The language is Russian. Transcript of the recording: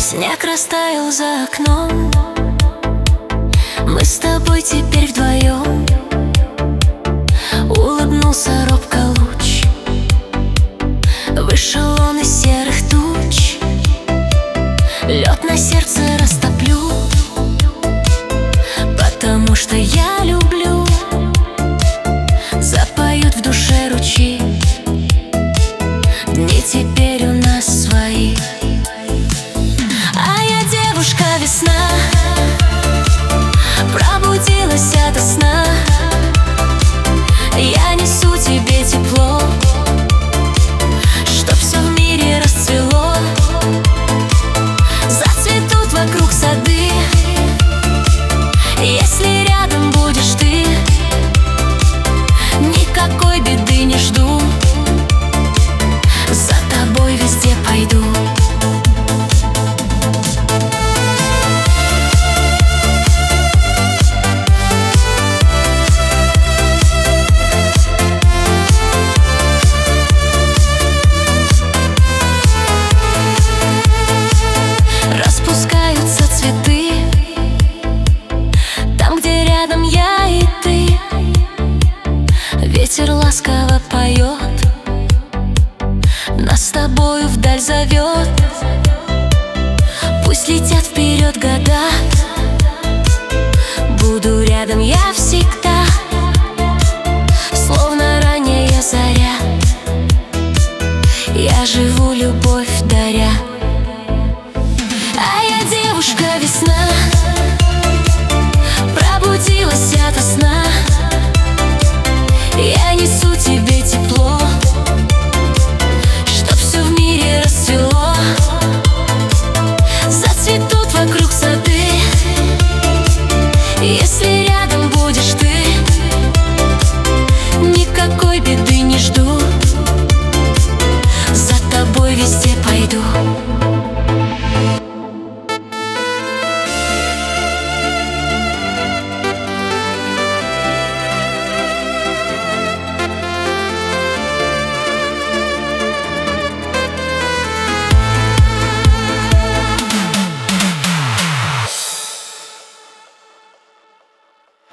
Снег растаял за окном, мы с тобой теперь вдвоем. Улыбнулся робко луч, вышел он из серых туч. Лед на сердце растоплю, потому что я люблю. Запоют в душе ручьи, дни теперь у нас свои. А я девушка весна, пробудилась ото сна. Я несу тебе тепло, чтоб все в мире расцвело. Зацветут вокруг сады, если рядом будешь ты. Никакой беды не жду, за тобой везде пойду. Распускаются цветы там, где рядом я и ты. Ветер ласково поет, нас с тобою вдаль зовет. Пусть летят вперед года, буду рядом я всегда.